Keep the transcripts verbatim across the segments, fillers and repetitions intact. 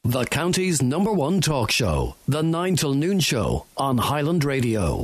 The county's number one talk show, The nine till noon Show on Highland Radio.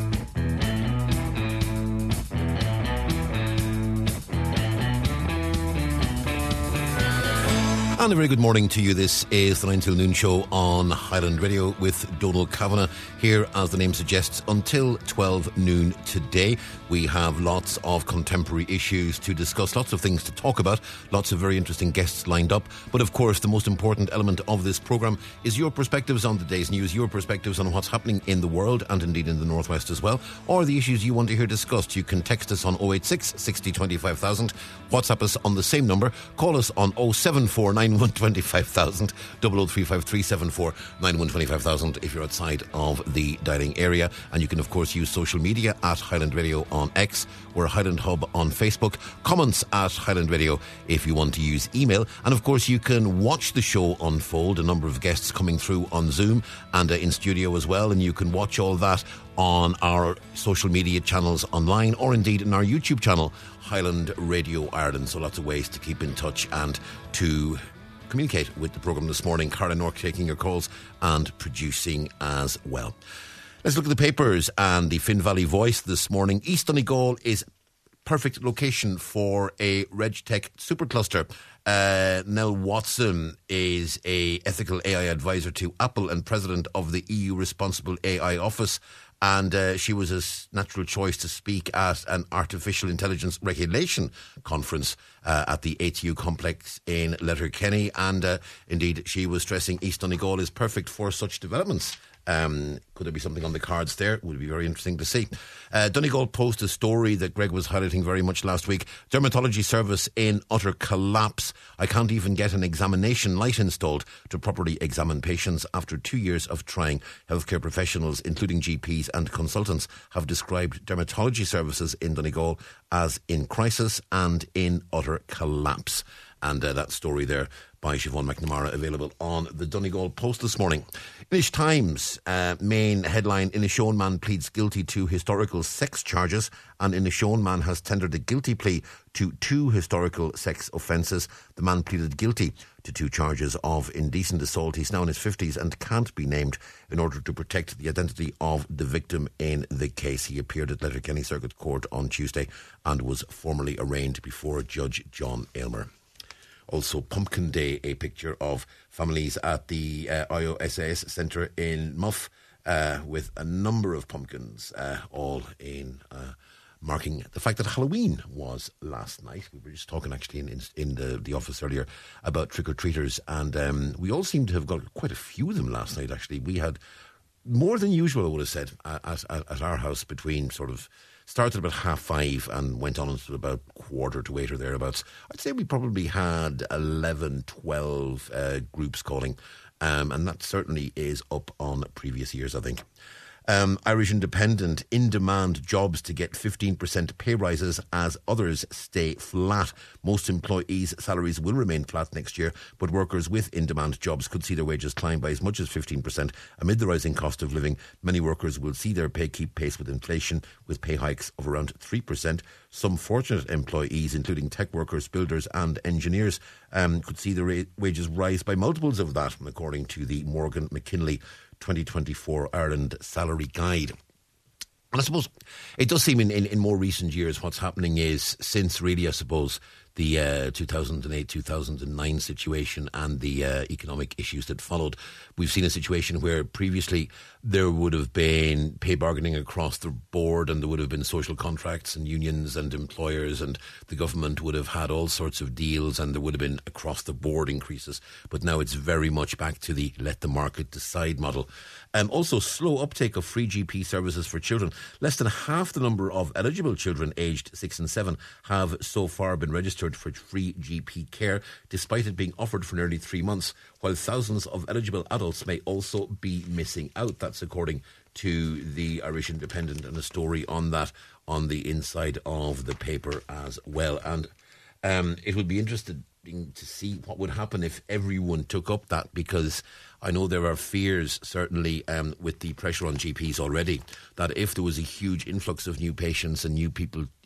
And a very good morning to you. This is the nine till noon Show on Highland Radio with Donal Kavanagh here, as the name suggests, until twelve noon today. We have lots of contemporary issues to discuss, lots of things to talk about, lots of very interesting guests lined up. But of course, the most important element of this programme is your perspectives on the day's news, your perspectives on what's happening in the world and indeed in the Northwest as well, or the issues you want to hear discussed. You can text us on oh eight six, sixty, twenty-five thousand, WhatsApp us on the same number, call us on oh seven four nine one, twenty-five thousand, double oh three five three seven four nine one twenty-five thousand if you're outside of the dialing area. And you can of course use social media at Highland Radio on X. We're Highland Hub on Facebook. Comments at Highland Radio if you want to use email. And of course you can watch the show unfold. A number of guests coming through on Zoom and uh, in studio as well. And you can watch all that on our social media channels online, or indeed in our YouTube channel, Highland Radio Ireland. So lots of ways to keep in touch and to communicate with the programme this morning. Carla Nork taking your calls and producing as well. Let's look at the papers and the Finn Valley Voice this morning. East Donegal is perfect location for a RegTech supercluster. Uh, Nell Watson is a ethical A I advisor to Apple and president of the E U Responsible A I Office. And uh, she was a natural choice to speak at an artificial intelligence regulation conference uh, at the A T U complex in Letterkenny. And uh, indeed, she was stressing East Donegal is perfect for such developments. Um, could there be something on the cards there? It would be very interesting to see. Uh, Donegal Post, a story that Greg was highlighting very much last week. Dermatology service in utter collapse. I can't even get an examination light installed to properly examine patients after two years of trying. Healthcare professionals, including G Ps and consultants, have described dermatology services in Donegal as in crisis and in utter collapse. And uh, that story there by Siobhan McNamara available on the Donegal Post this morning. Inish Times, uh, main headline, Inishowen man pleads guilty to historical sex charges, and Inishowen man has tendered a guilty plea to two historical sex offences. The man pleaded guilty to two charges of indecent assault. He's now in his fifties and can't be named in order to protect the identity of the victim in the case. He appeared at Letterkenny Circuit Court on Tuesday and was formally arraigned before Judge John Aylmer. Also, Pumpkin Day, a picture of families at the uh, I O S A S Centre in Muff uh, with a number of pumpkins, uh, all in uh, marking the fact that Halloween was last night. We were just talking actually in in, in the, the office earlier about trick-or-treaters, and um, we all seem to have got quite a few of them last night, actually. We had more than usual, I would have said, at, at, at our house between sort of started about half five and went on until about quarter to eight or thereabouts. I'd say we probably had eleven, twelve uh, groups calling, um, and that certainly is up on previous years, I think. Um, Irish Independent, in-demand jobs to get fifteen percent pay rises as others stay flat. Most employees' salaries will remain flat next year, but workers with in-demand jobs could see their wages climb by as much as fifteen percent. Amid the rising cost of living, many workers will see their pay keep pace with inflation, with pay hikes of around three percent. Some fortunate employees, including tech workers, builders and engineers, um, could see their ra- wages rise by multiples of that, according to the Morgan McKinley twenty twenty-four Ireland Salary Guide. And I suppose it does seem in, in, in more recent years what's happening is, since really, I suppose, the uh, two thousand eight, two thousand nine situation and the uh, economic issues that followed, we've seen a situation where previously there would have been pay bargaining across the board, and there would have been social contracts and unions and employers, and the government would have had all sorts of deals, and there would have been across the board increases. But now it's very much back to the let the market decide model. Um, also, slow uptake of free G P services for children. Less than half the number of eligible children aged six and seven have so far been registered for free G P care, despite it being offered for nearly three months, while thousands of eligible adults may also be missing out. That's according to the Irish Independent, and a story on that on the inside of the paper as well. And um, it would be interesting to see what would happen if everyone took up that, because I know there are fears, certainly um, with the pressure on G Ps already, that if there was a huge influx of new patients and new people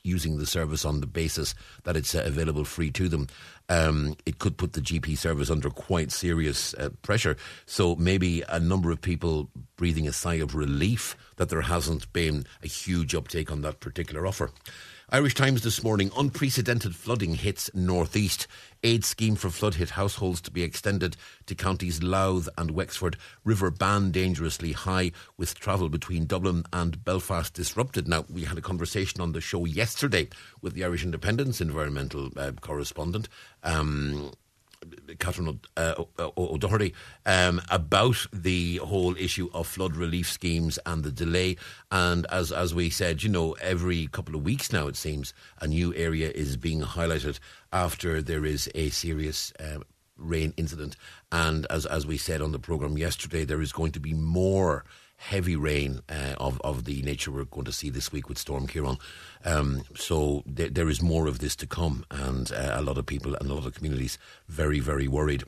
using the service on the basis that it's uh, available free to them, um, it could put the G P service under quite serious uh, pressure. So maybe a number of people breathing a sigh of relief that there hasn't been a huge uptake on that particular offer. Irish Times this morning, unprecedented flooding hits northeast. Aid scheme for flood-hit households to be extended to counties Louth and Wexford. River ban dangerously high, with travel between Dublin and Belfast disrupted. Now, we had a conversation on the show yesterday with the Irish Independent's environmental uh, correspondent, um, Catherine uh, O'Doherty, um, about the whole issue of flood relief schemes and the delay. And as as we said, you know, every couple of weeks now, it seems, a new area is being highlighted after there is a serious uh, rain incident. And as as we said on the programme yesterday, there is going to be more heavy rain uh, of, of the nature we're going to see this week with Storm Ciarán. Um, so th- there is more of this to come, and uh, a lot of people and a lot of communities very, very worried.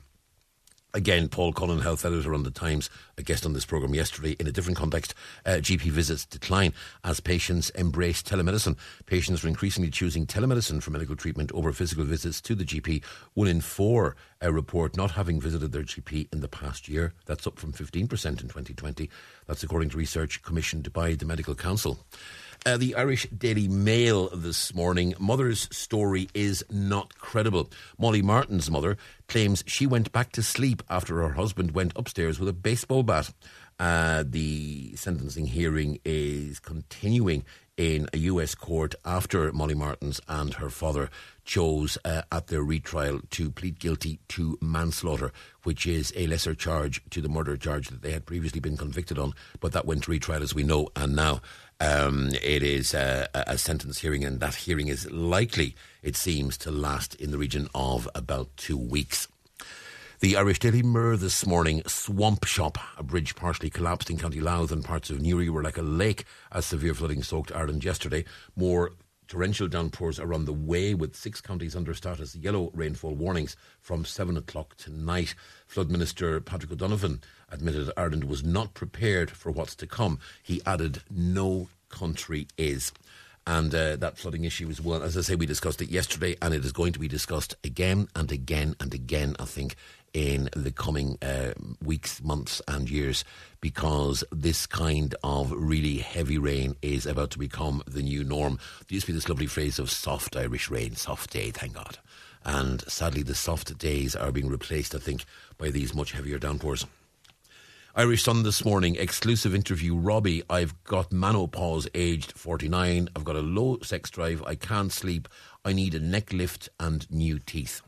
Again, Paul Cullen, health editor on The Times, a guest on this programme yesterday in a different context. Uh, G P visits decline as patients embrace telemedicine. Patients are increasingly choosing telemedicine for medical treatment over physical visits to the G P. One in four uh, report not having visited their G P in the past year. That's up from fifteen percent in twenty twenty. That's according to research commissioned by the Medical Council. Uh, the Irish Daily Mail this morning, mother's story is not credible. Molly Martin's mother claims she went back to sleep after her husband went upstairs with a baseball bat. Uh, the sentencing hearing is continuing in a U S court after Molly Martins and her father chose uh, at their retrial to plead guilty to manslaughter, which is a lesser charge to the murder charge that they had previously been convicted on, but that went to retrial, as we know, and now um, it is uh, a sentence hearing, and that hearing is likely, it seems, to last in the region of about two weeks. The Irish Daily Mirror this morning, Swamp Shop, a bridge partially collapsed in County Louth and parts of Newry were like a lake as severe flooding soaked Ireland yesterday. More torrential downpours are on the way, with six counties under status yellow rainfall warnings from seven o'clock tonight. Flood Minister Patrick O'Donovan admitted Ireland was not prepared for what's to come. He added, no country is. And uh, that flooding issue is one, as I say, we discussed it yesterday, and it is going to be discussed again and again and again, I think, in the coming uh, weeks, months and years, because this kind of really heavy rain is about to become the new norm. There used to be this lovely phrase of soft Irish rain, soft day, thank God. And sadly, the soft days are being replaced, I think, by these much heavier downpours. Irish Sun this morning, exclusive interview, Robbie, I've got menopause, aged forty-nine, I've got a low sex drive, I can't sleep, I need a neck lift and new teeth.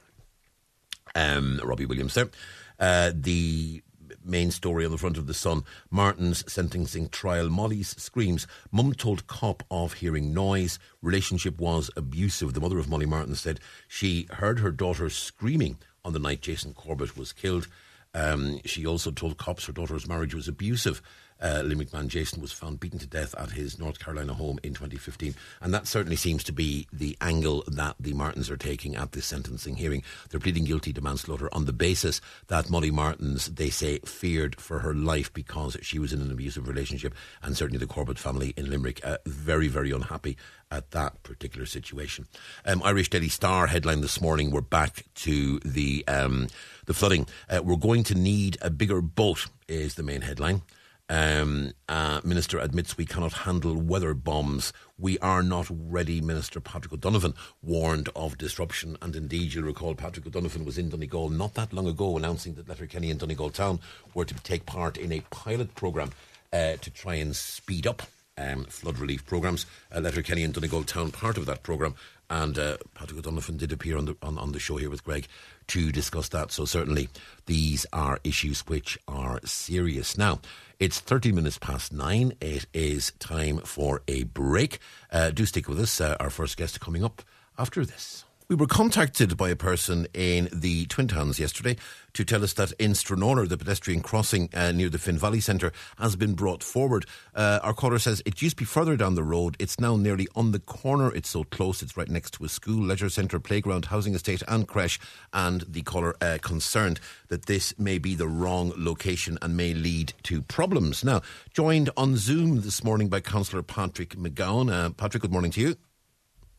Um, Robbie Williams there. Uh, the main story on the front of the Sun, Martin's sentencing trial. Molly's screams, mum told cop of hearing noise, relationship was abusive. The mother of Molly Martin said she heard her daughter screaming on the night Jason Corbett was killed. Um, she also told cops her daughter's marriage was abusive. Uh, Limerick man Jason was found beaten to death at his North Carolina home in twenty fifteen. And that certainly seems to be the angle that the Martins are taking at this sentencing hearing. They're pleading guilty to manslaughter on the basis that Molly Martins, they say, feared for her life because she was in an abusive relationship. And certainly the Corbett family in Limerick, uh, very, very unhappy at that particular situation. Um, Irish Daily Star headline this morning, we're back to the, um, the flooding. Uh, we're going to need a bigger boat, is the main headline. Um, uh, Minister admits we cannot handle weather bombs. We are not ready, Minister Patrick O'Donovan warned of disruption. And indeed, you'll recall Patrick O'Donovan was in Donegal not that long ago announcing that Letterkenny and Donegal Town were to take part in a pilot programme uh, to try and speed up um, flood relief programmes. Uh, Letterkenny and Donegal Town part of that programme. And uh, Patrick O'Donovan did appear on the on, on the show here with Greg to discuss that. So certainly these are issues which are serious. Now, it's thirty minutes past nine. It is time for a break. Uh, do stick with us. Uh, our first guest coming up after this. We were contacted by a person in the Twin Towns yesterday to tell us that in Stranraer, the pedestrian crossing uh, near the Finn Valley Centre has been brought forward. Uh, our caller says it used to be further down the road. It's now nearly on the corner. It's so close. It's right next to a school, leisure centre, playground, housing estate and creche. And the caller uh, concerned that this may be the wrong location and may lead to problems. Now, joined on Zoom this morning by Councillor Patrick McGowan. Uh, Patrick, good morning to you.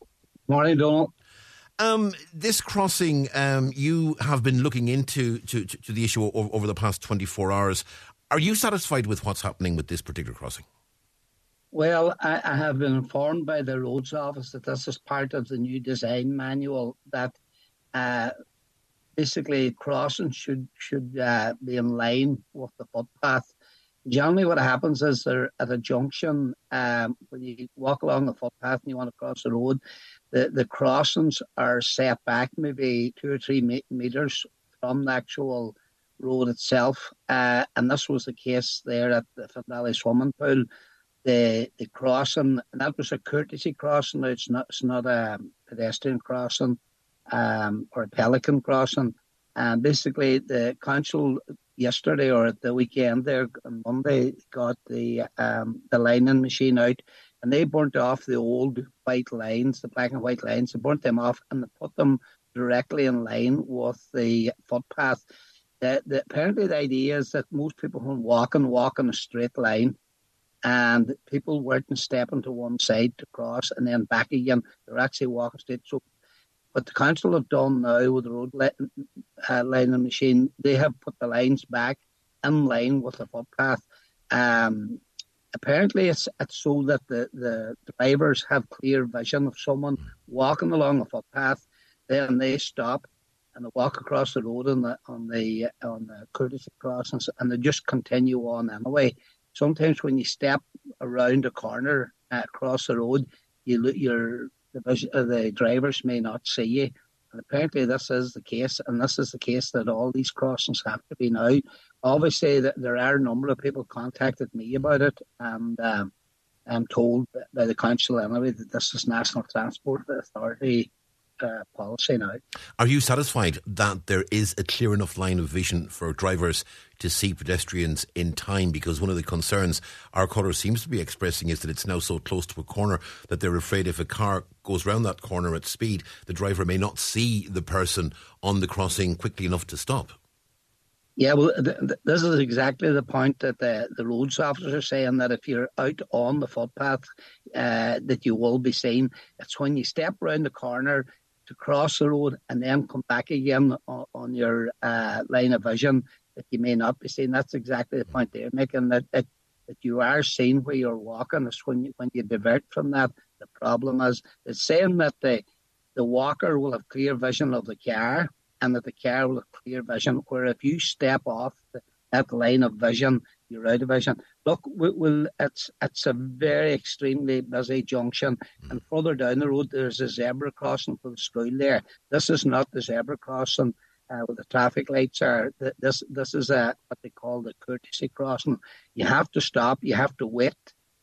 Morning, Donald. Um, this crossing, um, you have been looking into to, to, to the issue over, over the past twenty-four hours. Are you satisfied with what's happening with this particular crossing? Well, I, I have been informed by the Roads Office that this is part of the new design manual, that uh, basically crossing should should uh, be in line with the footpath. Generally what happens is they're at a junction, um, when you walk along the footpath and you want to cross the road, the, the crossings are set back maybe two or three me- metres from the actual road itself. Uh, and this was the case there at the Finn Valley swimming pool. The the crossing, and that was a courtesy crossing. It's not it's not a pedestrian crossing um, or a pelican crossing. And basically the council yesterday or at the weekend there on Monday got the um, the lining machine out, and they burnt off the old white lines, the black and white lines. They burnt them off and they put them directly in line with the footpath. The, the, apparently the idea is that most people who walk and walk in a straight line, and people weren't stepping to one side to cross and then back again. They're actually walking straight. So what the council have done now with the road lining uh, lining machine, they have put the lines back in line with the footpath. Um, apparently it's, it's so that the, the drivers have clear vision of someone walking along a footpath, then they stop and they walk across the road on the on the on the courtesy crossings, and they just continue on anyway. Sometimes when you step around a corner uh, across the road, you look, your the, vision, uh, the drivers may not see you. And apparently this is the case, and this is the case that all these crossings have to be now. Obviously, that there are a number of people contacted me about it, and um, I'm told by the council anyway that this is National Transport Authority Uh, policy now. Are you satisfied that there is a clear enough line of vision for drivers to see pedestrians in time? Because one of the concerns our caller seems to be expressing is that it's now so close to a corner that they're afraid if a car goes round that corner at speed, the driver may not see the person on the crossing quickly enough to stop. Yeah, well, th- th- this is exactly the point that the, the roads officers are saying, that if you're out on the footpath, uh, that you will be seen. It's when you step round the corner to cross the road and then come back again on, on your uh, line of vision that you may not be seen. That's exactly the point they're making, that, that, that you are seen where you're walking. It's when you, when you divert from that, the problem is, it's saying that the, the walker will have clear vision of the car, and that the car will have clear vision, where if you step off the, that line of vision, you're out of vision. Look, we, we'll, it's it's a very extremely busy junction, and further down the road there's a zebra crossing for the school there. This is not the zebra crossing uh, where the traffic lights are. This this is a what they call the courtesy crossing. You have to stop, you have to wait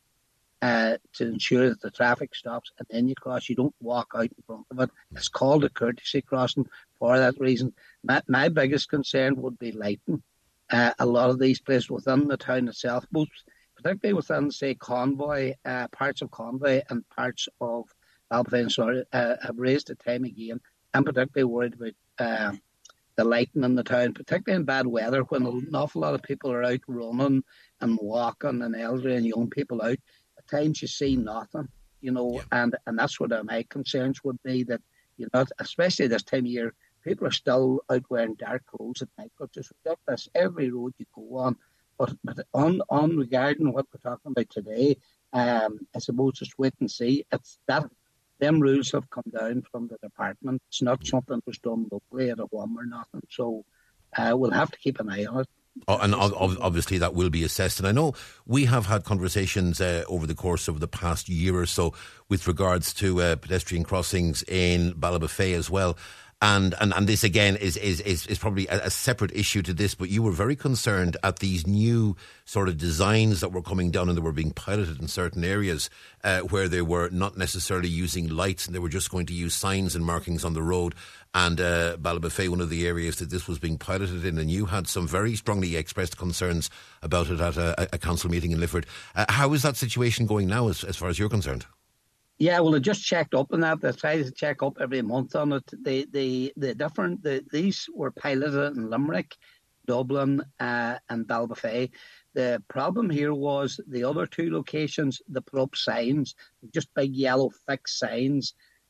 uh, to ensure that the traffic stops, and then you cross. You don't walk out in front of it. It's called a courtesy crossing for that reason. My, my biggest concern would be lighting. Uh, a lot of these places within the town itself, both particularly within, say, Convoy, uh, parts of Convoy and parts of Ballybofey, sorry, uh, have raised the time again. I'm particularly worried about uh, the lighting in the town, particularly in bad weather, when an awful lot of people are out running and walking, and elderly and young people out. At times you see nothing, you know, yeah. and, and that's what my concerns would be, that, you know, especially this time of year, people are still out wearing dark clothes at night, which is ridiculous. Every road you go on. But, but on, on regarding what we're talking about today, um, I suppose just wait and see. It's that them rules have come down from the department. It's not something that's done locally at a whim or nothing. So uh, we'll have to keep an eye on it. Oh, and obviously that will be assessed. And I know we have had conversations uh, over the course of the past year or so with regards to uh, pedestrian crossings in Ballybofey as well. And, and and this again is is is, is probably a, a separate issue to this, but you were very concerned at these new sort of designs that were coming down and they were being piloted in certain areas uh, where they were not necessarily using lights and they were just going to use signs and markings on the road. And uh, Ballybofey, one of the areas that this was being piloted in, and you had some very strongly expressed concerns about it at a, a council meeting in Lifford. Uh, how is that situation going now, as, as far as you're concerned? Yeah, well, I just checked up on that. I try to check up every month on it. The the the different the, these were piloted in Limerick, Dublin, uh, and Ballybofey. The problem here was the other two locations. They put up signs, just big yellow fixed signs,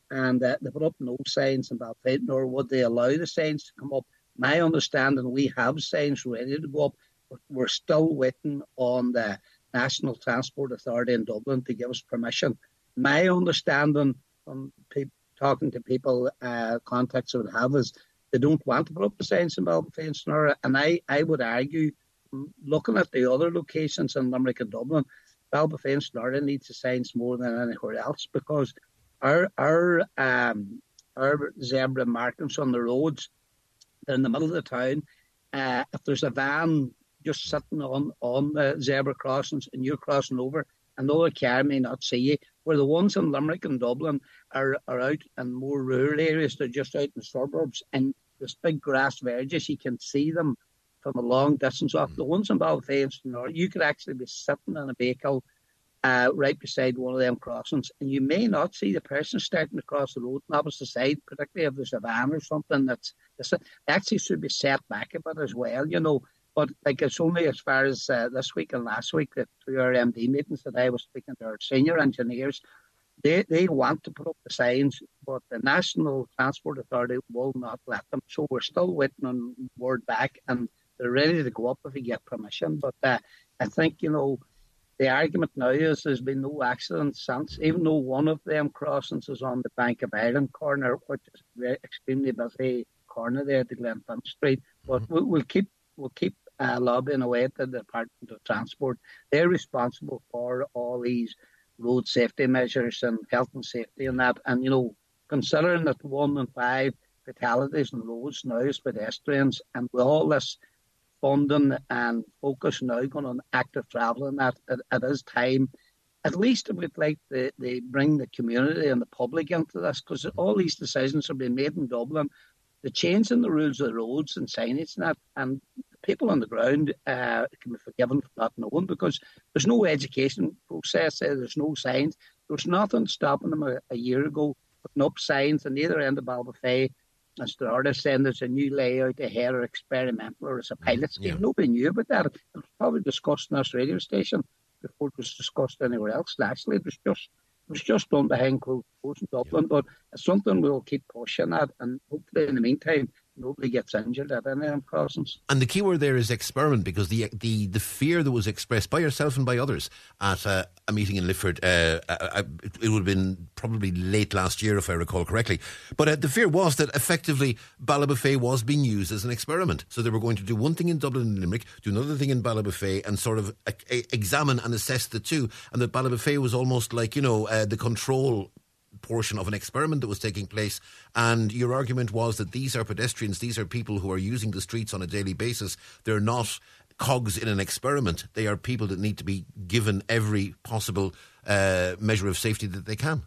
and uh, they put up no signs in Balfay, nor would they allow the signs to come up. My understanding, we have signs ready to go up, but we're still waiting on the National Transport Authority in Dublin to give us permission. My understanding from pe- talking to people, uh, contacts I would have, is they don't want to put up the signs in Balfay and Snora, and I, I would argue, looking at the other locations in Limerick and Dublin, Balfay and Snora needs the signs more than anywhere else, because our our um our zebra markings on the roads, they're in the middle of the town. Uh, if there's a van just sitting on, on the zebra crossings and you're crossing over, another car may not see you. Where the ones in Limerick and Dublin are, are out in more rural areas, they're just out in the suburbs, and there's big grass verges, you can see them from a long distance off. The ones in Balfay and Snora, you could actually be sitting in a vehicle uh, right beside one of them crossings, and you may not see the person starting to cross the road on the opposite side, particularly if there's a van or something that's, that's a, actually should be set back a bit as well, you know. But like, it's only as far as uh, this week and last week that through our M D meetings that I was speaking to our senior engineers, they they want to put up the signs, but the National Transport Authority will not let them. So we're still waiting on word back, and they're ready to go up if we get permission. But uh, I think, you know, the argument now is there's been no accidents since, even though one of them crossings is on the Bank of Ireland corner, which is a very extremely busy corner there at the Glenfin Street. But mm-hmm. we'll, we'll keep we'll keep uh, lobbying away at the Department of Transport. They're responsible for all these road safety measures and health and safety and that. And, you know, considering that one in five fatalities on roads now is pedestrians, and with all this funding and focus now going on active travel and that, it, it is time. At least we'd like to they bring the community and the public into this, because all these decisions are being made in Dublin. The change in the rules of the roads and signage and that, and people on the ground uh, can be forgiven for not knowing, because there's no education process there, there's no signs. There was nothing stopping them a, a year ago putting up signs on either end of Balfay. As the artist saying there's a new layout ahead, or experimental, or it's a pilot scheme. Yeah. Nobody knew about that. It was probably discussed in this radio station before it was discussed anywhere else. Actually, it was just it was just done behind closed doors in Dublin. Yeah. But it's something we'll keep pushing at, and hopefully in the meantime nobody gets injured at any of them crossings. And the key word there is experiment, because the the, the fear that was expressed by yourself and by others at uh, a meeting in Lifford, uh, uh, it would have been probably late last year if I recall correctly, but uh, the fear was that effectively Ballybofey was being used as an experiment. So they were going to do one thing in Dublin and Limerick, do another thing in Ballybofey, and sort of uh, examine and assess the two, and that Ballybofey was almost like, you know, uh, the control portion of an experiment that was taking place. And your argument was that these are pedestrians, these are people who are using the streets on a daily basis. They're not cogs in an experiment. They are people that need to be given every possible uh, measure of safety that they can.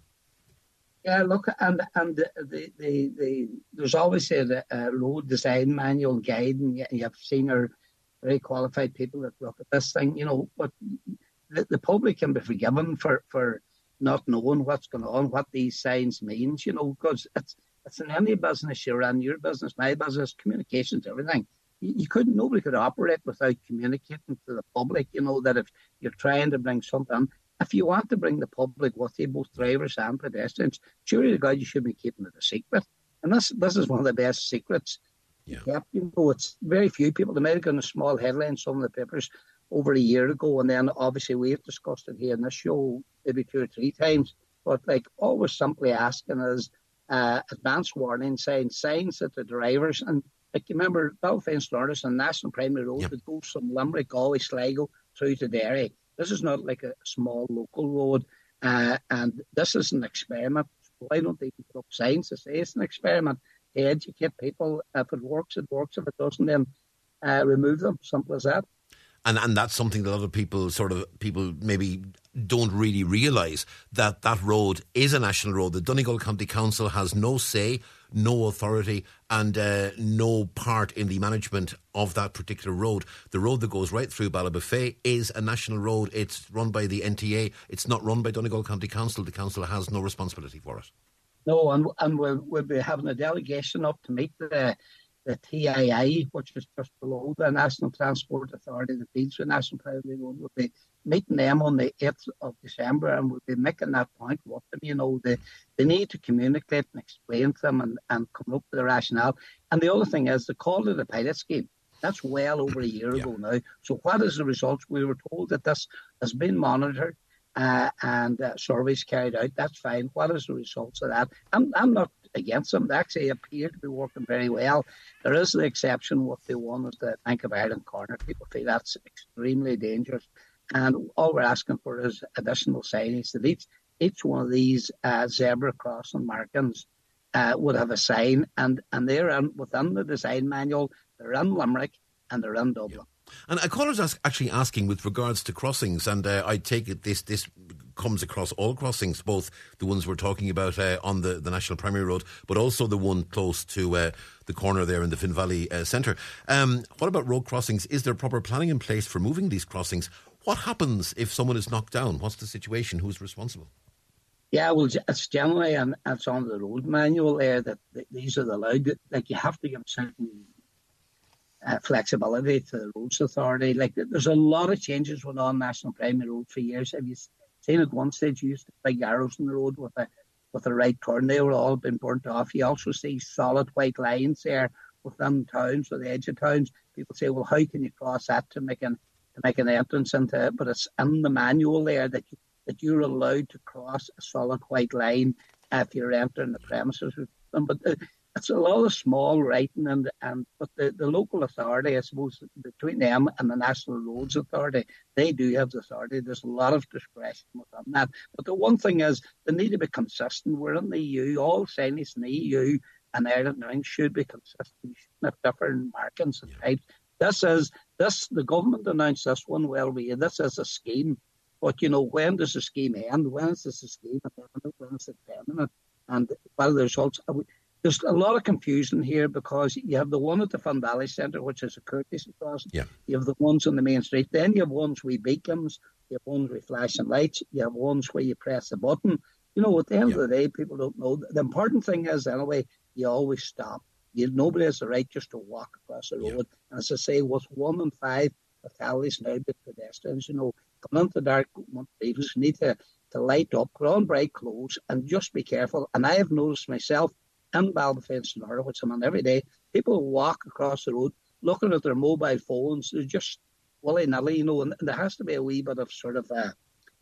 Yeah, look, and and the the, the, the there's always a, a road design manual guide, and you have senior, very qualified people that look at this thing, you know, but the, the public can be forgiven for for not knowing what's going on, what these signs means, you know, because it's it's in any business you're in, your business, my business, communications, everything. You, you couldn't, nobody could operate without communicating to the public, you know, that if you're trying to bring something, if you want to bring the public with you, both drivers and pedestrians, surely to God you should be keeping it a secret. And this this is one of the best secrets. Yeah. Kept, you know, it's very few people. They might have gotten a small headline in some of the papers over a year ago, and then obviously we've discussed it here in this show maybe two or three times, but like always simply asking is uh, advance warning signs, signs that the drivers, and like you remember Balfay and Snora is a national primary road yep. that goes from Limerick, Galway, Sligo through to Derry. This is not like a small local road, uh, and this is an experiment. Why don't they put up signs to say it's an experiment to educate people? If it works, it works. If it doesn't, then uh, remove them. Simple as that. And and that's something that other people sort of people maybe don't really realise, that that road is a national road. The Donegal County Council has no say, no authority, and uh, no part in the management of that particular road. The road that goes right through Ballybofey is a national road. It's run by the N T A. It's not run by Donegal County Council. The council has no responsibility for it. No, and and we'll, we'll be having a delegation up to meet the the T I I, which is just below the National Transport Authority, the deals with National Primary Road, will be meeting them on the eighth of December, and we'll be making that point with them. You know, they, they need to communicate and explain to them and, and come up with the rationale. And the other thing is, they called it a pilot scheme. That's well over a year yeah. ago now. So what is the results? We were told that this has been monitored uh, and uh, surveys carried out. That's fine. What is the results of that? I'm, I'm not against them. They actually appear to be working very well. There is the exception with the one at the Bank of Ireland corner. People feel that's extremely dangerous. And all we're asking for is additional signage that each, each one of these uh, zebra crossing markings uh, would have a sign, and, and they're in, within the design manual. They're in Limerick and they're in Dublin. Yeah. And a caller's ask, actually asking with regards to crossings, and uh, I take it this this comes across all crossings, both the ones we're talking about uh, on the, the National Primary Road, but also the one close to uh, the corner there in the Finn Valley uh, Centre. Um, what about road crossings? Is there proper planning in place for moving these crossings? What happens if someone is knocked down? What's the situation? Who's responsible? Yeah, well, it's generally, and it's on the road manual there, that, that these are allowed. Like, you have to give certain Uh, flexibility to the Roads Authority. Like, there's a lot of changes went on National Primary Road for years. Have you seen at one stage you used to big arrows in the road with a with a right turn? They were all been burnt off. You also see solid white lines there within towns or the edge of towns. People say, well, how can you cross that to make an to make an entrance into it? But it's in the manual there that you, that you're allowed to cross a solid white line if you're entering the premises. But the, It's a lot of small writing, and and but the, the local authority, I suppose, between them and the National Roads Authority, they do have the authority. There's a lot of discretion within that. But the one thing is, they need to be consistent. We're in the E U. All signage in the E U and Ireland now should be consistent. You shouldn't have different markings and types. This is this. The government announced this one. Well, we this is a scheme, but you know, when does the scheme end? When is this a scheme? When is it permanent? And what are the results? Are we, There's a lot of confusion here because you have the one at the Finn Valley Centre, which is a courtesy crossing. Yeah. You have the ones on the main street. Then you have ones with beacons. You have ones with flashing lights. You have ones where you press a button. You know, at the end yeah. of the day, people don't know. The important thing is, anyway, you always stop. You, nobody has the right just to walk across the road. Yeah. And as I say, with one in five fatalities now with pedestrians, you know, coming into dark evenings, you need to, to light up, put on bright clothes, and just be careful. And I have noticed myself, in Ballybofey, Sonora, which I'm on every day, people walk across the road looking at their mobile phones. They're just willy-nilly, you know, and there has to be a wee bit of sort of a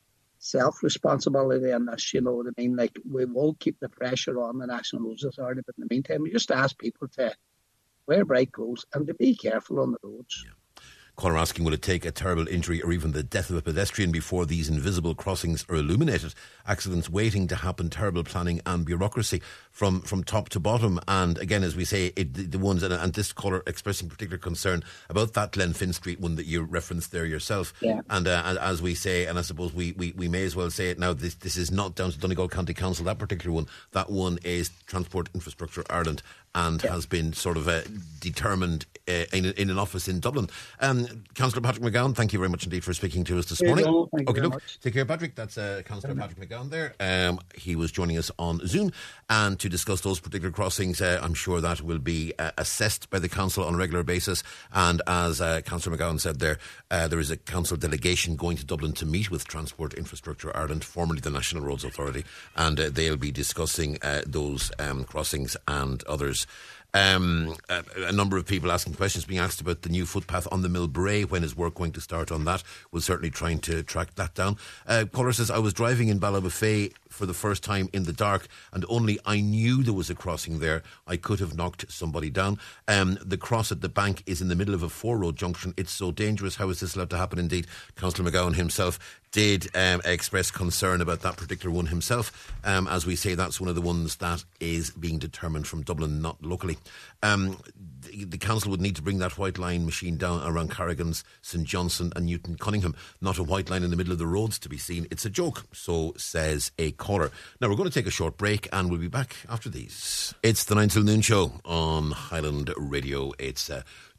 self-responsibility in this, you know what I mean? Like, we will keep the pressure on the National Roads Authority, but in the meantime, we just ask people to wear bright clothes and to be careful on the roads. Yeah. Caller asking, will it take a terrible injury or even the death of a pedestrian before these invisible crossings are illuminated? Accidents waiting to happen, terrible planning and bureaucracy from, from top to bottom. And again, as we say, it, the, the ones, and, and this caller expressing particular concern about that Glenfin Street one that you referenced there yourself. Yeah. And, uh, and as we say, and I suppose we, we, we may as well say it now, this, this is not down to Donegal County Council, that particular one. That one is Transport Infrastructure Ireland, and yeah. has been sort of uh, determined uh, in, in an office in Dublin. Um, Councillor Patrick McGowan, thank you very much indeed for speaking to us this morning. No, thank okay, you look, take care, Patrick. That's uh, Councillor Patrick McGowan there. Um, he was joining us on Zoom, and to discuss those particular crossings, uh, I'm sure that will be uh, assessed by the council on a regular basis. And as uh, Councillor McGowan said there, uh, there is a council delegation going to Dublin to meet with Transport Infrastructure Ireland, formerly the National Roads Authority, and uh, they'll be discussing uh, those um, crossings and others. Um, a, a number of people asking questions, being asked about the new footpath on the Millbrae. When is work going to start on that? We're certainly trying to track that down. Uh, caller says, I was driving in Ballybofey for the first time in the dark, and only I knew there was a crossing there. I could have knocked somebody down. Um, the cross at the bank is in the middle of a four-road junction. It's so dangerous. How is this allowed to happen? Indeed, Councillor McGowan himself did um, express concern about that particular one himself. Um, as we say, that's one of the ones that is being determined from Dublin, not locally. Um, the, the council would need to bring that white line machine down around Carrigan's, St Johnson and Newton Cunningham. Not a white line in the middle of the roads to be seen. It's a joke, so says a caller. Now we're going to take a short break and we'll be back after these. It's the nine till noon show on Highland Radio. It's uh,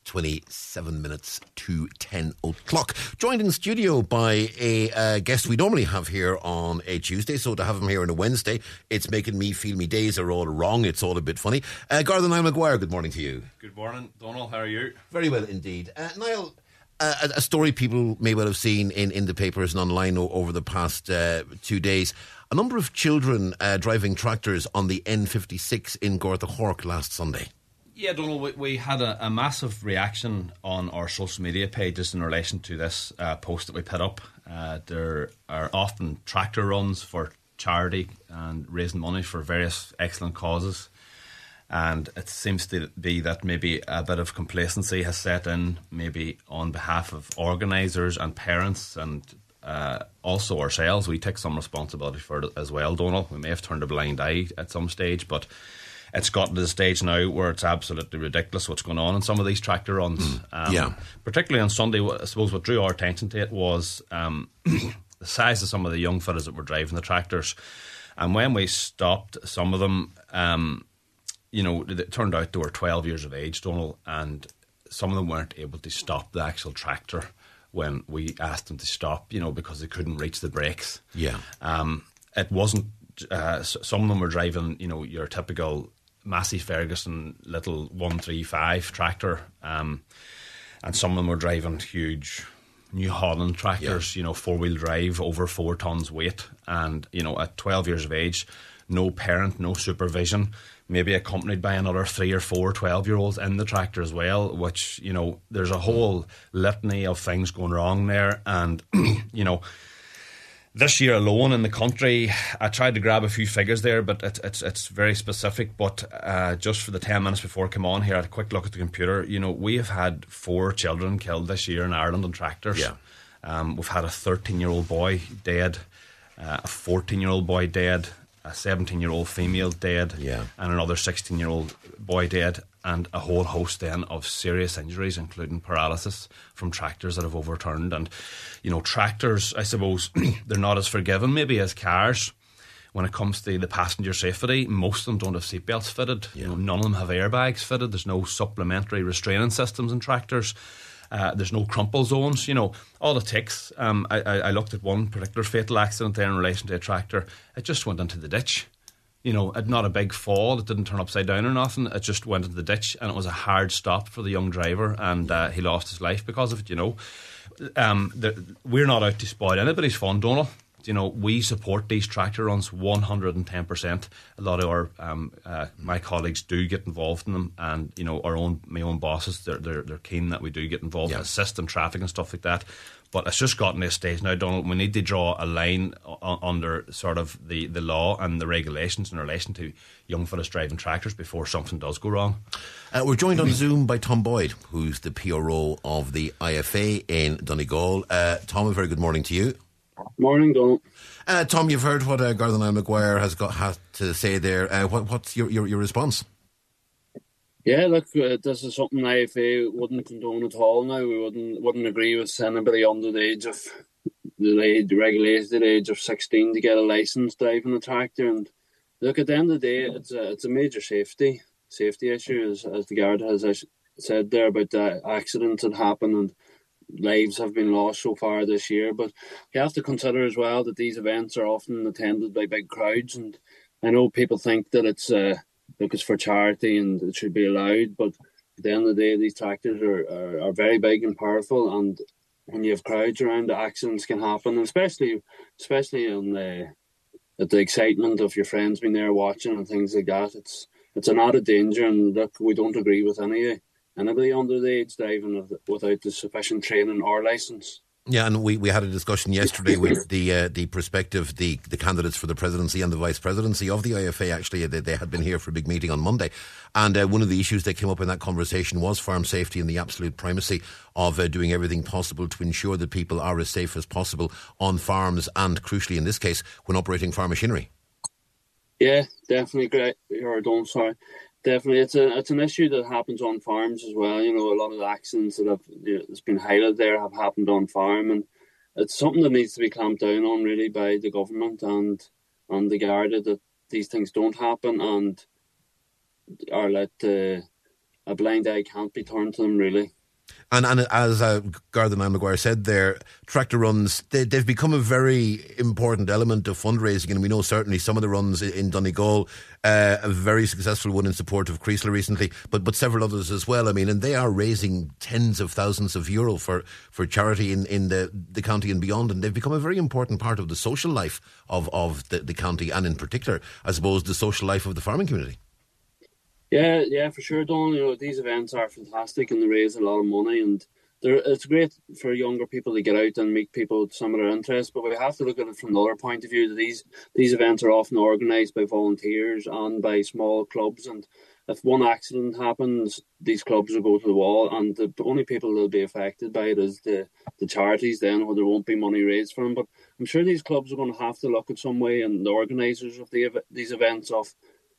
twenty-seven minutes to ten o'clock. Joined in studio by a uh, guest we normally have here on a Tuesday, so to have him here on a Wednesday, it's making me feel me days are all wrong. It's all a bit funny. Uh, Garda Niall Maguire, good morning to you. Good morning, Donald. How are you? Very well indeed. Uh, Niall, uh, a, a story people may well have seen in, in the papers and online o- over the past uh, two days. A number of children uh, driving tractors on the N fifty-six in Gortha Cork last Sunday. Yeah, Donald, we, we had a, a massive reaction on our social media pages in relation to this uh, post that we put up. Uh, there are often tractor runs for charity and raising money for various excellent causes. And it seems to be that maybe a bit of complacency has set in, maybe on behalf of organisers and parents and uh, also ourselves. We take some responsibility for it as well, Donald. We may have turned a blind eye at some stage, but it's gotten to the stage now where it's absolutely ridiculous what's going on in some of these tractor runs. Mm, um, yeah. Particularly on Sunday, I suppose what drew our attention to it was um, the size of some of the young fellas that were driving the tractors. And when we stopped some of them, um, you know, it turned out they were twelve years of age, Donald, and some of them weren't able to stop the actual tractor when we asked them to stop, you know, because they couldn't reach the brakes. Yeah. Um, it wasn't, uh, some of them were driving, you know, your typical Massey Ferguson little one three five tractor, um, and some of them were driving huge New Holland tractors, yeah. you know, four-wheel drive, over four tons weight, and, you know, at twelve years of age, no parent, no supervision, maybe accompanied by another three or four twelve-year-olds in the tractor as well, which, you know, there's a whole litany of things going wrong there, and, you know, this year alone in the country, I tried to grab a few figures there, but it, it's it's very specific. But uh, just for the ten minutes before I come on here, I had a quick look at the computer. You know, we have had four children killed this year in Ireland on tractors. Yeah. Um, we've had a thirteen-year-old boy dead, uh, a fourteen-year-old boy dead, a seventeen-year-old female dead, yeah. and another sixteen-year-old boy dead, and a whole host then of serious injuries, including paralysis from tractors that have overturned. And, you know, tractors, I suppose, they're not as forgiving maybe as cars when it comes to the passenger safety. Most of them don't have seatbelts fitted. Yeah. You know, none of them have airbags fitted. There's no supplementary restraining systems in tractors. Uh, there's no crumple zones, you know, all it takes. Um, I, I looked at one particular fatal accident there in relation to a tractor. It just went into the ditch. You know, it, not a big fall. It didn't turn upside down or nothing. It just went into the ditch, and it was a hard stop for the young driver, and uh, he lost his life because of it, you know. Um, the, we're not out to spoil anybody's fun, Donald. You know, we support these tractor runs one hundred ten percent. A lot of our um, uh, my colleagues do get involved in them, and, you know, our own my own bosses, they're they're, they're keen that we do get involved, yeah. assist in traffic and stuff like that. But it's just gotten to a stage now, Donald, we need to draw a line under sort of the, the law and the regulations in relation to young fellas driving tractors before something does go wrong. Uh, we're joined on Zoom by Tom Boyd, who's the P R O of the I F A in Donegal. Uh, Tom, a very good morning to you. Morning, Donald. Uh, Tom, you've heard what uh, Garda Niall Maguire has got had to say there. Uh, what, what's your, your, your response? Yeah, look, uh, this is something I F A wouldn't condone at all now. We wouldn't wouldn't agree with anybody under the age of the, age, the regulated age of sixteen to get a licence driving a tractor. And look, at the end of the day, it's a, it's a major safety safety issue, as, as the guard has said there about the accidents that happen and lives have been lost so far this year. But you have to consider as well that these events are often attended by big crowds, and I know people think that it's uh, look, it's for charity and it should be allowed, but at the end of the day, these tractors are, are, are very big and powerful, and when you have crowds around, accidents can happen, and especially especially on the at the excitement of your friends being there watching and things like that. It's it's an added danger, and look, we don't agree with any anybody under the age driving without the sufficient training or licence. Yeah, and we, we had a discussion yesterday with the uh, the prospective, the, the candidates for the presidency and the vice presidency of the I F A. Actually, they, they had been here for a big meeting on Monday. And uh, one of the issues that came up in that conversation was farm safety and the absolute primacy of uh, doing everything possible to ensure that people are as safe as possible on farms and, crucially in this case, when operating farm machinery. Yeah, definitely great. Or don't, sorry. Definitely, it's a it's an issue that happens on farms as well. You know, a lot of the accidents that have you know, that's been highlighted there have happened on farm, and it's something that needs to be clamped down on really by the government and and the Garda, that these things don't happen, and or let uh, a blind eye can't be turned to them really. And and as uh, Garda Niall Maguire said there, tractor runs, they, they've become a very important element of fundraising, and we know certainly some of the runs in Donegal, uh, a very successful one in support of Creasler recently, but but several others as well. I mean, and they are raising tens of thousands of euro for, for charity in, in the, the county and beyond, and they've become a very important part of the social life of, of the, the county, and in particular, I suppose, the social life of the farming community. Yeah, yeah, for sure, Donald. You know, these events are fantastic and they raise a lot of money, and it's great for younger people to get out and meet people with similar interests. But we have to look at it from another point of view. That these these events are often organised by volunteers and by small clubs, and if one accident happens, these clubs will go to the wall, and the only people that will be affected by it is the, the charities then, where there won't be money raised for them. But I'm sure these clubs are going to have to look at some way, and the organisers of the these events, of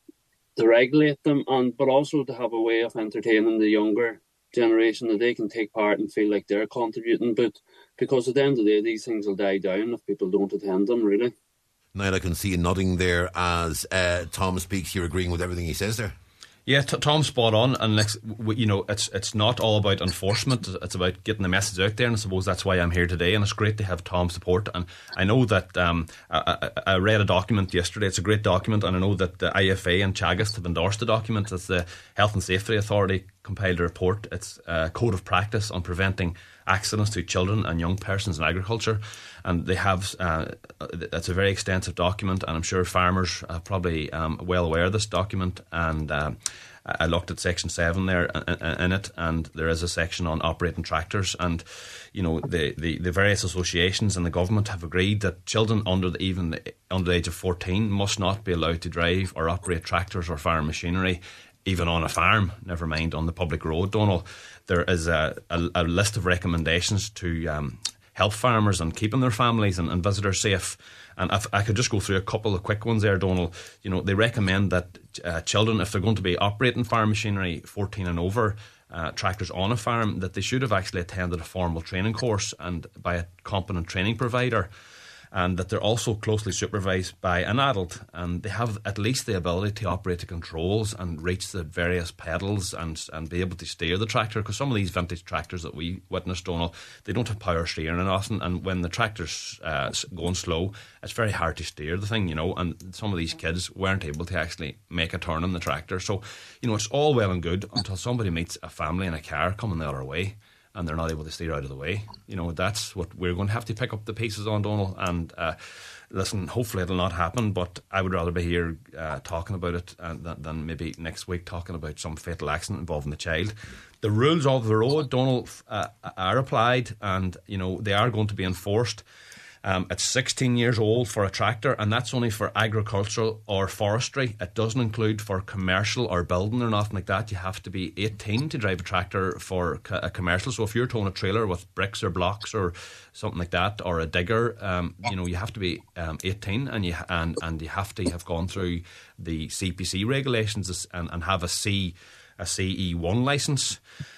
to regulate them, and but also to have a way of entertaining the younger generation, that they can take part and feel like they're contributing. But because at the end of the day, these things will die down if people don't attend them, really. Niall, I can see you nodding there as uh, Tom speaks. You're agreeing with everything he says there? Yeah, t- Tom's spot on, and like, you know, it's it's not all about enforcement. It's about getting the message out there, and I suppose that's why I'm here today. And it's great to have Tom's support. And I know that um, I, I read a document yesterday. It's a great document, and I know that the I F A and Teagasc have endorsed the document. It's the Health and Safety Authority compiled a report. It's a code of practice on preventing accidents to children and young persons in agriculture, and they have uh, it's a very extensive document, and I'm sure farmers are probably um, well aware of this document. And uh, I looked at section seven there in it, and there is a section on operating tractors, and you know the, the, the various associations and the government have agreed that children under the, even the, under the age of fourteen must not be allowed to drive or operate tractors or farm machinery, even on a farm, never mind on the public road, Donald. There is a, a, a list of recommendations to um, help farmers and keeping their families and, and visitors safe. And if I could just go through a couple of quick ones there, Donald. You know, they recommend that uh, children, if they're going to be operating farm machinery, fourteen and over, uh, tractors on a farm, that they should have actually attended a formal training course and by a competent training provider, and that they're also closely supervised by an adult, and they have at least the ability to operate the controls and reach the various pedals and and be able to steer the tractor, because some of these vintage tractors that we witnessed, Donald, they don't have power steering and often, and when the tractor's uh, going slow, it's very hard to steer the thing, you know, and some of these kids weren't able to actually make a turn on the tractor. So, you know, it's all well and good until somebody meets a family in a car coming the other way, and they're not able to steer out of the way. You know, that's what we're going to have to pick up the pieces on, Donald. And uh, listen, hopefully it'll not happen, but I would rather be here uh, talking about it uh, than, than maybe next week talking about some fatal accident involving the child. The rules of the road, Donald, uh, are applied, and, you know, they are going to be enforced. Um, it's sixteen years old for a tractor, and that's only for agricultural or forestry. It doesn't include for commercial or building or nothing like that. You have to be eighteen to drive a tractor for a commercial. So if you're towing a trailer with bricks or blocks or something like that, or a digger, um, you know, you have to be um, eighteen, and you and and you have to have gone through the C P C regulations and, and have a C a C E one license.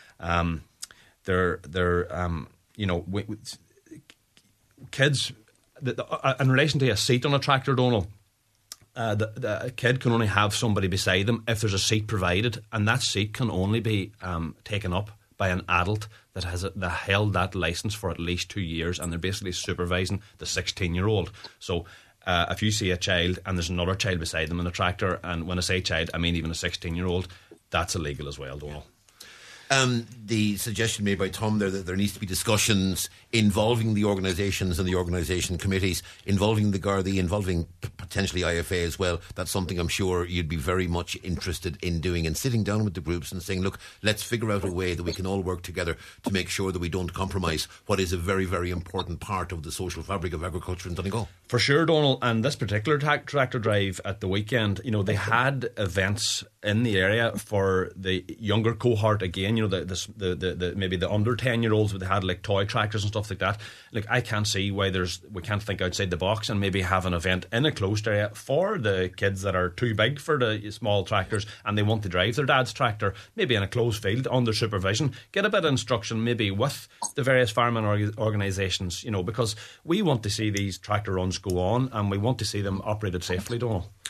Um, they're they're um, you know. We, we, Kids, the, the, uh, in relation to a seat on a tractor, Donald, uh, the, the a kid can only have somebody beside them if there's a seat provided, and that seat can only be um, taken up by an adult that has a, that held that licence for at least two years, and they're basically supervising the sixteen-year-old. So uh, if you see a child and there's another child beside them in a tractor, and when I say child, I mean even a sixteen-year-old, that's illegal as well, Donald. Um, the suggestion made by Tom there that there needs to be discussions involving the organisations and the organisation committees, involving the Gardaí, involving p- potentially I F A as well. That's something I'm sure you'd be very much interested in doing, and sitting down with the groups and saying, look, let's figure out a way that we can all work together to make sure that we don't compromise what is a very, very important part of the social fabric of agriculture in Donegal. For sure, Donald. And this particular tra- tractor drive at the weekend, you know, they had events in the area for the younger cohort again, you know, the the, the, the maybe the under ten year olds, where they had like toy tractors and stuff like that. Like, I can't see why there's we can't think outside the box and maybe have an event in a closed area for the kids that are too big for the small tractors and they want to drive their dad's tractor, maybe in a closed field under supervision. Get a bit of instruction maybe with the various farming org- organisations, you know, because we want to see these tractor runs go on and we want to see them operated safely, Donald.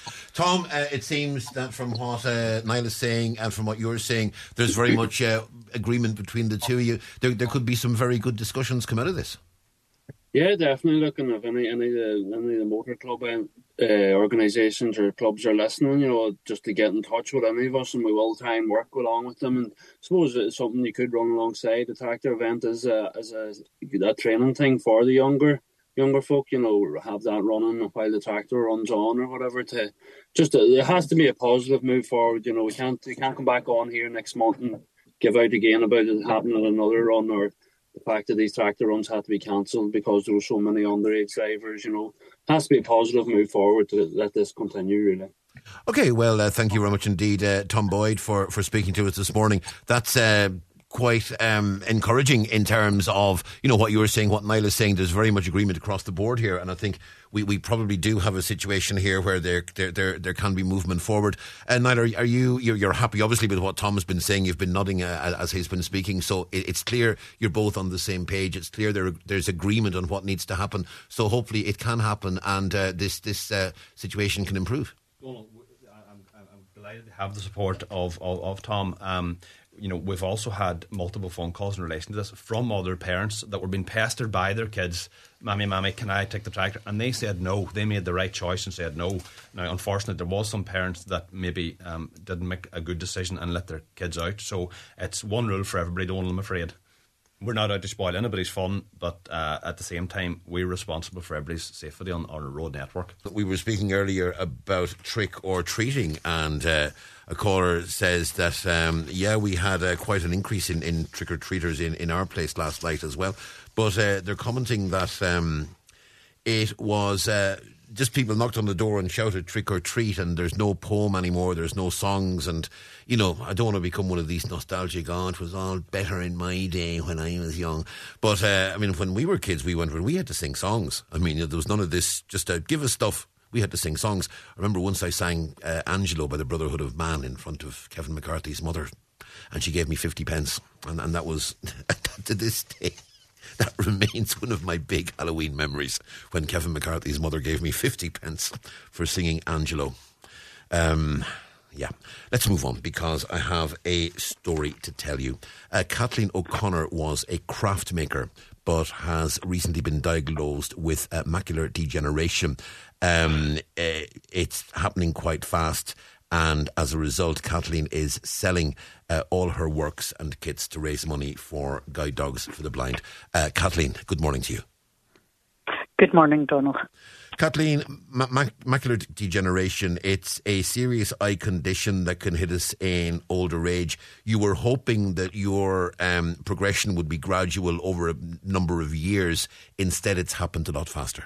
Tom, uh, it seems that from what uh, Niall is saying and from what you're saying, there's very much uh, agreement between the two of you. There, there could be some very good discussions come out of this. Yeah, definitely. Looking if any any of the any of the motor club uh, organisations or clubs are listening, you know, just to get in touch with any of us, and we will try and work along with them. And I suppose it's something you could run alongside the tractor event as a as a that training thing for the younger younger folk. You know, have that running while the tractor runs on or whatever. To just to, it has to be a positive move forward. You know, we can't we can't come back on here next month and give out again about it happening at another run, or the fact that these tractor runs had to be cancelled because there were so many underage drivers. You know, it has to be a positive move forward to let this continue, really. Okay, well, uh, thank you very much indeed, uh, Tom Boyd, for, for speaking to us this morning. That's uh, quite um, encouraging in terms of, you know, what you were saying, what Niall is saying. There's very much agreement across the board here, and I think we, we probably do have a situation here where there there there, there can be movement forward. And uh, Niall, are, are you you're, you're happy, obviously, with what Tom has been saying? You've been nodding uh, as he's been speaking, so it, it's clear you're both on the same page. It's clear there there's agreement on what needs to happen. So hopefully it can happen, and uh, this this uh, situation can improve. Well, I'm, I'm delighted to have the support of of, of Tom. Um, You know, we've also had multiple phone calls in relation to this from other parents that were being pestered by their kids. Mammy, mammy, can I take the tractor? And they said no. They made the right choice and said no. Now, unfortunately, there was some parents that maybe um, didn't make a good decision and let their kids out. So it's one rule for everybody, Donald, I'm afraid. We're not out to spoil anybody's fun, but uh, at the same time, we're responsible for everybody's safety on our road network. We were speaking earlier about trick or treating, and uh, a caller says that, um, yeah, we had uh, quite an increase in, in trick or treaters in, in our place last night as well. But uh, they're commenting that um, it was uh, just people knocked on the door and shouted trick or treat, and there's no poem anymore, there's no songs. And, you know, I don't want to become one of these nostalgic, oh, it was all better in my day when I was young. But, uh, I mean, when we were kids, we went, we had to sing songs. I mean, there was none of this, just uh, give us stuff. We had to sing songs. I remember once I sang uh, Angelo by the Brotherhood of Man in front of Kevin McCarthy's mother, and she gave me fifty pence. And, and that was, to this day, that remains one of my big Halloween memories, when Kevin McCarthy's mother gave me fifty pence for singing Angelo. Um, yeah, let's move on, because I have a story to tell you. Uh, Kathleen O'Connor was a craft maker, but has recently been diagnosed with uh, macular degeneration. Um, uh, it's happening quite fast, and as a result, Kathleen is selling uh, all her works and kits to raise money for Guide Dogs for the Blind. Uh, Kathleen, good morning to you. Good morning, Donald. Kathleen, ma- ma- macular degeneration, it's a serious eye condition that can hit us in older age. You were hoping that your um, progression would be gradual over a number of years. Instead, it's happened a lot faster.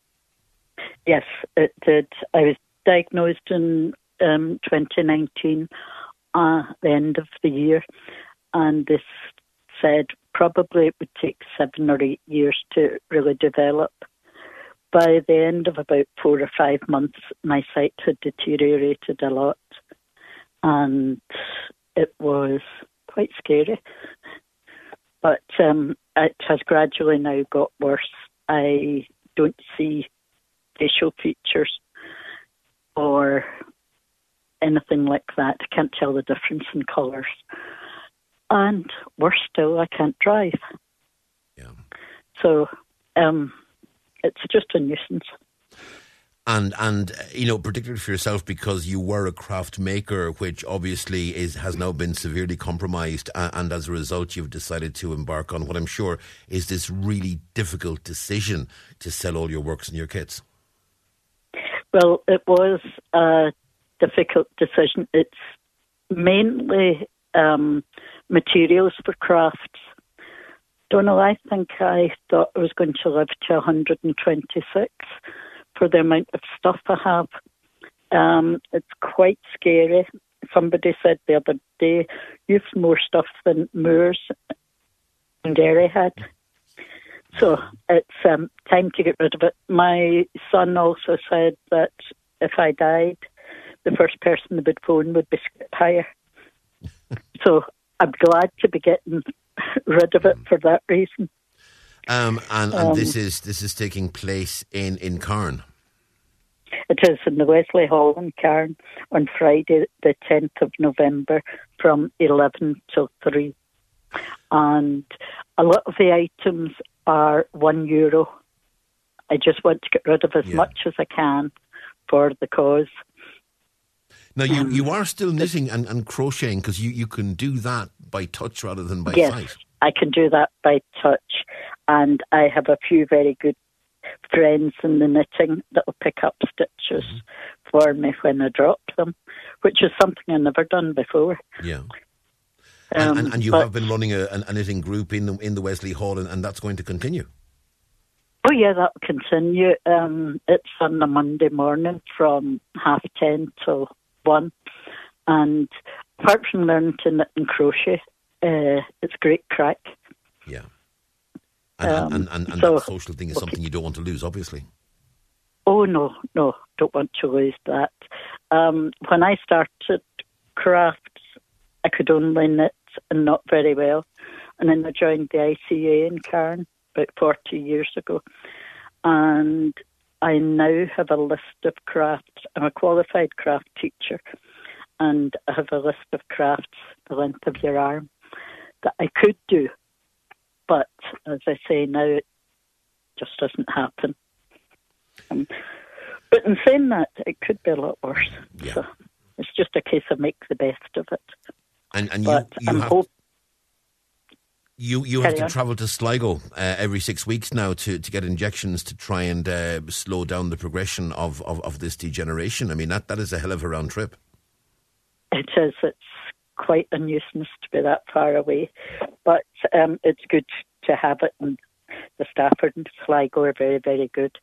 Yes, it did. I was diagnosed in um, twenty nineteen, uh, the end of the year, and this said probably it would take seven or eight years to really develop. By the end of about four or five months, my sight had deteriorated a lot, and it was quite scary. But um, it has gradually now got worse. I don't see facial features or anything like that. I can't tell the difference in colours. And worse still, I can't drive. Yeah. So um, it's just a nuisance. And, and you know, particularly for yourself, because you were a craft maker, which obviously is has now been severely compromised, and, and as a result you've decided to embark on what I'm sure is this really difficult decision to sell all your works and your kits. Well, it was a difficult decision. It's mainly um, materials for crafts. Donald, I think I thought I was going to live to one hundred twenty-six for the amount of stuff I have. Um, it's quite scary. Somebody said the other day, you've more stuff than Moors and Derry had. So it's um, time to get rid of it. My son also said that if I died, the first person they would phone would be Skip Hire. So I'm glad to be getting rid of it for that reason. Um, and and um, this is this is taking place in, in Carn. It is in the Wesley Hall in Cairn on Friday, the tenth of November, from eleven till three. And a lot of the items are one euro. I just want to get rid of as yeah. much as I can for the cause. Now, you, Um, you are still knitting and, and crocheting, because you, you can do that by touch rather than by yes, sight. I can do that by touch. And I have a few very good friends in the knitting that will pick up stitches mm-hmm. for me when I drop them, which is something I've never done before. Yeah. Um, and, and, and you but, have been running a, a knitting group in the, in the Wesley Hall, and, and that's going to continue? Oh, yeah, that will continue. Um, it's on a Monday morning from half ten till one. And apart from learning to knit and crochet, uh, it's great crack. Yeah. And, um, and, and, and so, that social thing is something you don't want to lose, obviously. Oh, no, no, don't want to lose that. Um, when I started crafts, I could only knit and not very well. And then I joined the I C A in Cairn about forty years ago. And I now have a list of crafts. I'm a qualified craft teacher. And I have a list of crafts the length of your arm that I could do. But as I say now, it just doesn't happen. Um, but in saying that, it could be a lot worse. Yeah. So it's just a case of make the best of it. And, and but you, you I'm have hope- you you have Carry to on. travel to Sligo uh, every six weeks now to, to get injections to try and uh, slow down the progression of, of, of this degeneration. I mean, that, that is a hell of a round trip. It is. It's quite a nuisance to be that far away. But um, it's good to have it, and the Stafford and Sligo are very, very good.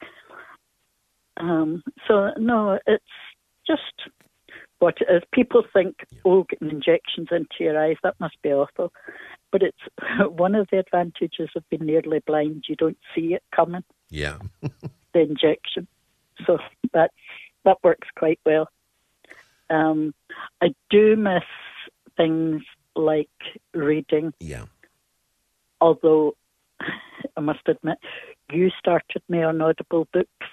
Um, so, no, it's just what it is. People think, Yeah. oh, getting injections into your eyes, that must be awful. But it's one of the advantages of being nearly blind. You don't see it coming, Yeah. the injection. So that that works quite well. Um, I do miss things like reading, Yeah. although I must admit, you started me on Audible Books.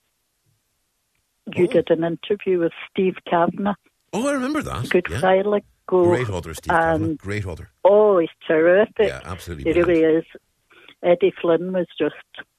You Oh. did an interview with Steve Kavanagh Oh, I remember that. a good Yeah. while ago. Great author, Steve Kavanagh. and- Great author. Oh, he's terrific. Yeah, absolutely. He brilliant. really is. Eddie Flynn was just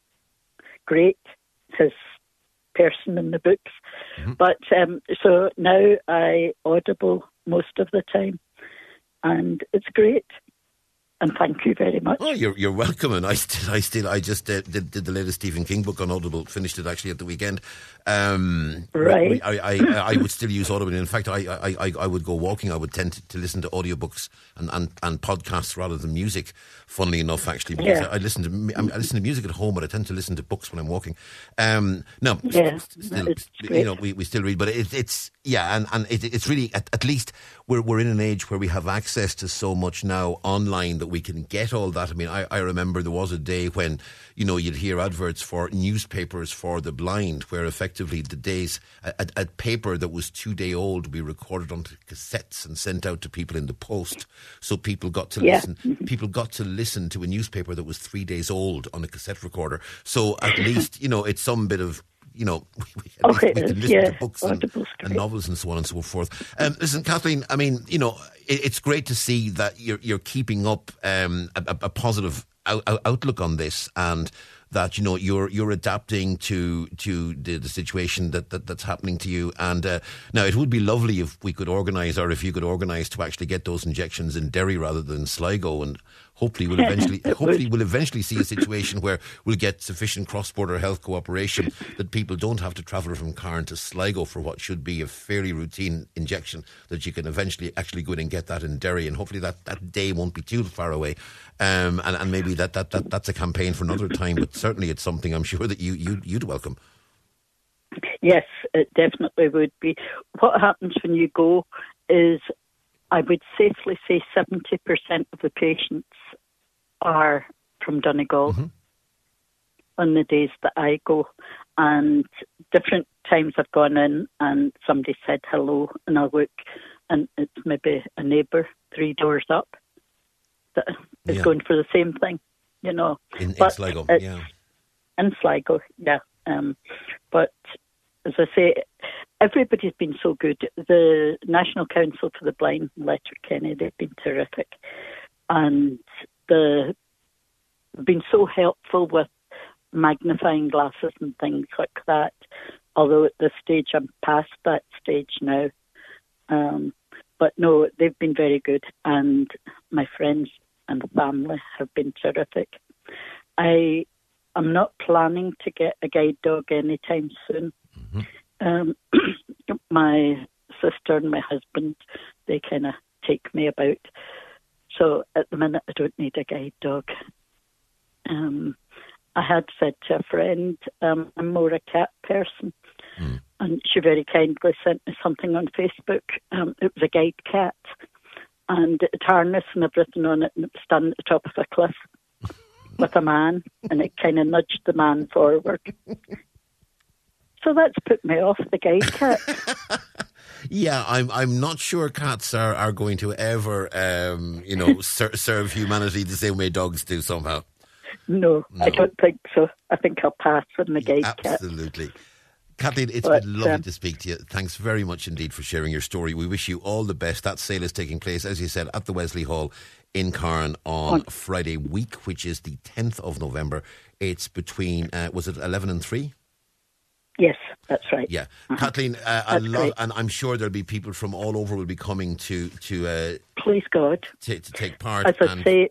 great, his person in the books. Mm-hmm. But um, so now I Audible most of the time, and it's great. And thank you very much. Oh, you're you're welcome. And I still, I still, I just uh, did, did the latest Stephen King book on Audible. Finished it actually at the weekend. Um, Right. we- I, I, I would still use Audible. In fact, I, I, I, I would go walking. I would tend to, to listen to audiobooks and, and, and podcasts rather than music. Funnily enough, actually, because Yeah. I, I listen to mu- I listen to music at home, but I tend to listen to books when I'm walking. Um, no, Yeah, st- still, it's you great. know, we, we still read, but it, it's yeah, and and it, it's really at, at least we're we're in an age where we have access to so much now online that we can get all that. I mean, I, I remember there was a day when, you know, you'd hear adverts for newspapers for the blind, where effectively the days a, a, a paper that was two day old would be recorded onto cassettes and sent out to people in the post, so people got to Yeah. listen. People got to listen to a newspaper that was three days old on a cassette recorder. So at least, you know, it's some bit of, you know, we, we, at Oh, least we it can is, listen yeah. to books and, Audible's and great. novels and so on and so forth. Um, listen, Kathleen, I mean, you know, it, it's great to see that you're you're keeping up um, a, a positive out, out, outlook on this, and that, you know, you're you're adapting to to the, the situation that, that that's happening to you. And uh, now it would be lovely if we could organise, or if you could organise to actually get those injections in Derry rather than Sligo, and hopefully we'll eventually hopefully we'll eventually see a situation where we'll get sufficient cross-border health cooperation that people don't have to travel from Cairn to Sligo for what should be a fairly routine injection, that you can eventually actually go in and get that in Derry, and hopefully that, that day won't be too far away. Um, and, and maybe that, that, that that's a campaign for another time, but certainly it's something I'm sure that you, you, you'd welcome. Yes, it definitely would be. What happens when you go is, I would safely say seventy percent of the patients are from Donegal Mm-hmm. on the days that I go. And different times I've gone in and somebody said hello, and I look and it's maybe a neighbour three doors up that is Yeah. going for the same thing, you know. In, in But Sligo, it's- yeah. In Sligo, yeah. Um, but as I say, everybody's been so good. The National Council for the Blind, Letterkenny, they've been terrific. And the, they've been so helpful with magnifying glasses and things like that. Although at this stage, I'm past that stage now. Um, but no, they've been very good. And my friends and family have been terrific. I am not planning to get a guide dog anytime soon. Mm-hmm. Um, my sister and my husband, they kind of take me about. So at the minute, I don't need a guide dog. Um, I had said to a friend, um, I'm more a cat person. Mm. And she very kindly sent me something on Facebook. Um, it was a guide cat. And it had harness and everything on it, and it was standing at the top of a cliff with a man, and it kind of nudged the man forward. So that's put me off the guide cat. Yeah, I'm. I'm not sure cats are, are going to ever, um, you know, ser- serve humanity the same way dogs do. Somehow. No, no, I don't think so. I think I'll pass on the guide Absolutely. cat. Absolutely. Kathleen, it's but, been lovely um, to speak to you. Thanks very much indeed for sharing your story. We wish you all the best. That sale is taking place, as you said, at the Wesley Hall in Carn on, on Friday week, which is the tenth of November. It's between, uh, was it eleven and three? Yes, that's right. Yeah. Uh-huh. Kathleen, uh, a lot, great. and I'm sure there'll be people from all over will be coming to to uh, please God to, to take part. As I and, say,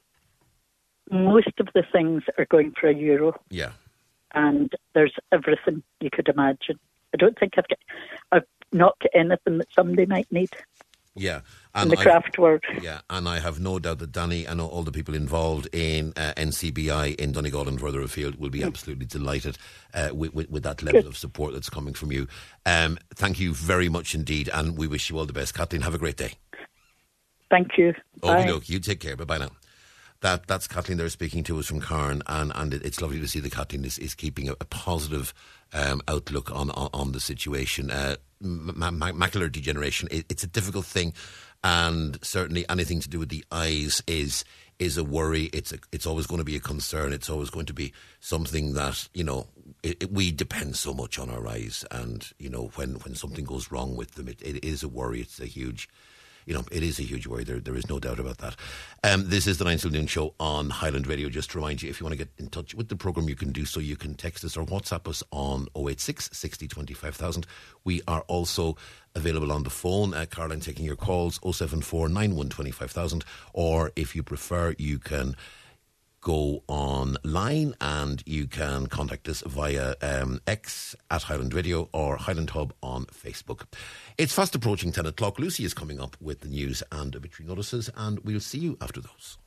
most of the things are going for a euro. Yeah. And there's everything you could imagine. I don't think I've got, I've not got anything that somebody might need. Yeah. And And in the craft world. Yeah, and I have no doubt that Danny and all the people involved in uh, N C B I in Donegal and further afield will be mm. absolutely delighted uh, with, with, with that level Good. of support that's coming from you. Um, thank you very much indeed, and we wish you all the best. Kathleen, have a great day. Thank you. Okay, look, you take care. Bye-bye now. That That's Kathleen there speaking to us from Carn, and, and it, it's lovely to see that Kathleen is, is keeping a, a positive um, outlook on, on, on the situation. Uh, ma- ma- macular degeneration, it, it's a difficult thing, and certainly anything to do with the eyes is is a worry. It's a, it's always going to be a concern. It's always going to be something that, you know, it, it, we depend so much on our eyes, and, you know, when, when something goes wrong with them, it, it is a worry. It's a huge... You know, it is a huge worry. There, there is no doubt about that. Um, this is the nine till noon show on Highland Radio. Just to remind you, if you want to get in touch with the programme, you can do so. You can text us or WhatsApp us on oh eight six, sixty, twenty-five thousand. We are also available on the phone. Uh, Caroline taking your calls, oh seven four, nine one, twenty-five thousand. Or if you prefer, you can go online and you can contact us via um, X at Highland Radio or Highland Hub on Facebook. It's fast approaching ten o'clock. Lucy is coming up with the news and obituary notices, and we'll see you after those.